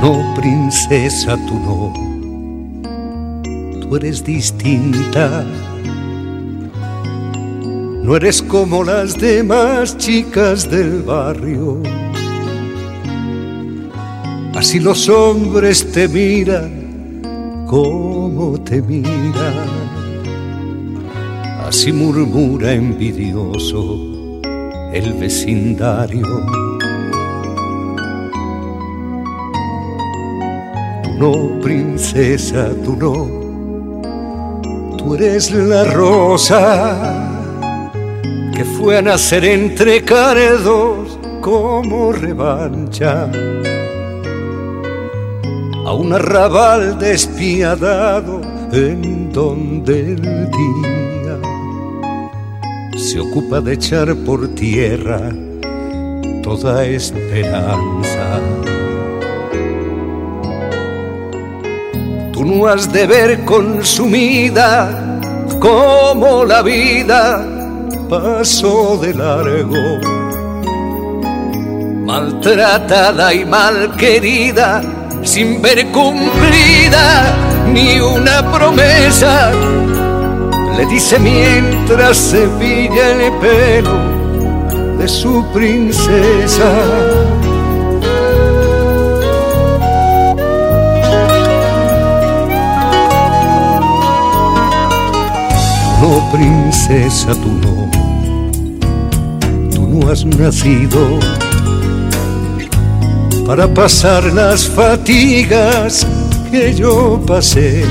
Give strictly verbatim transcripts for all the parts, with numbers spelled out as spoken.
no, princesa, tú no. Tú eres distinta. No eres como las demás chicas del barrio. Así los hombres te miran como te miran. Así murmura envidioso el vecindario. Tú no, princesa, tú no. Tú eres la rosa que fue a nacer entre cardos como revancha a un arrabal despiadado en donde el día se ocupa de echar por tierra toda esperanza. Tú no has de ver consumida como la vida pasó de largo, maltratada y mal querida, sin ver cumplida ni una promesa. Le dice mientras cepilla el pelo de su princesa. No, princesa, tú no. Tú no has nacido para pasar las fatigas que yo pasé,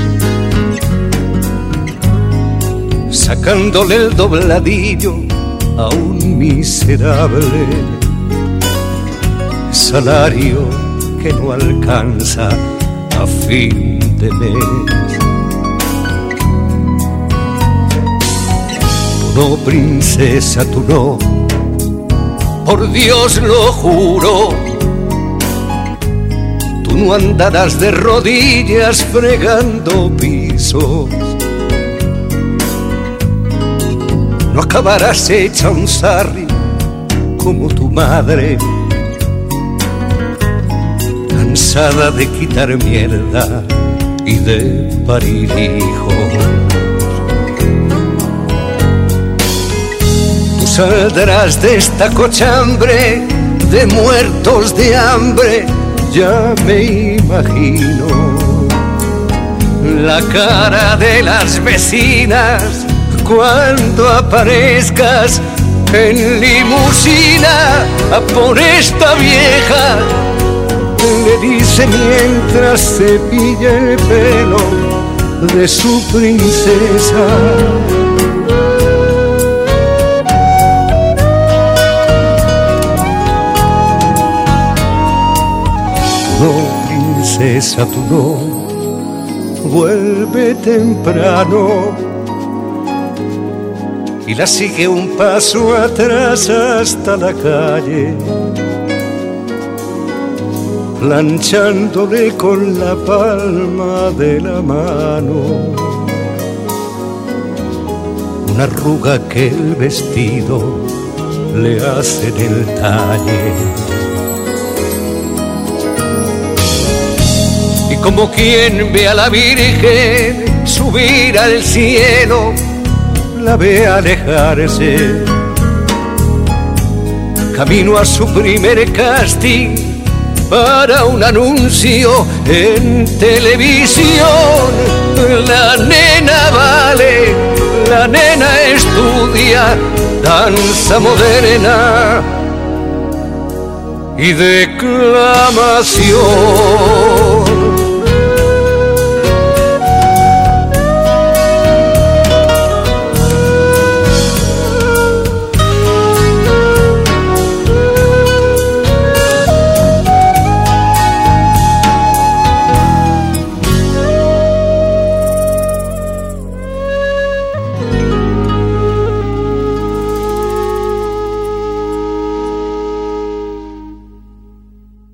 sacándole el dobladillo a un miserable salario que no alcanza a fin de mes. Tú no, princesa, tú no, por Dios lo juro. Tú no andarás de rodillas fregando pisos, no acabarás hecha un sarri como tu madre, cansada de quitar mierda y de parir hijos. Tú saldrás de esta cochambre de muertos de hambre. Ya me imagino la cara de las vecinas cuando aparezcas en limusina a por esta vieja. Le dice mientras cepilla el pelo de su princesa. No, princesa, tú no, vuelve temprano. Y la sigue un paso atrás hasta la calle, planchándole con la palma de la mano una arruga que el vestido le hace en el talle. Y como quien ve a la Virgen subir al cielo, la ve alejarse, camino a su primer casting para un anuncio en televisión. La nena vale, la nena estudia danza moderna y declamación.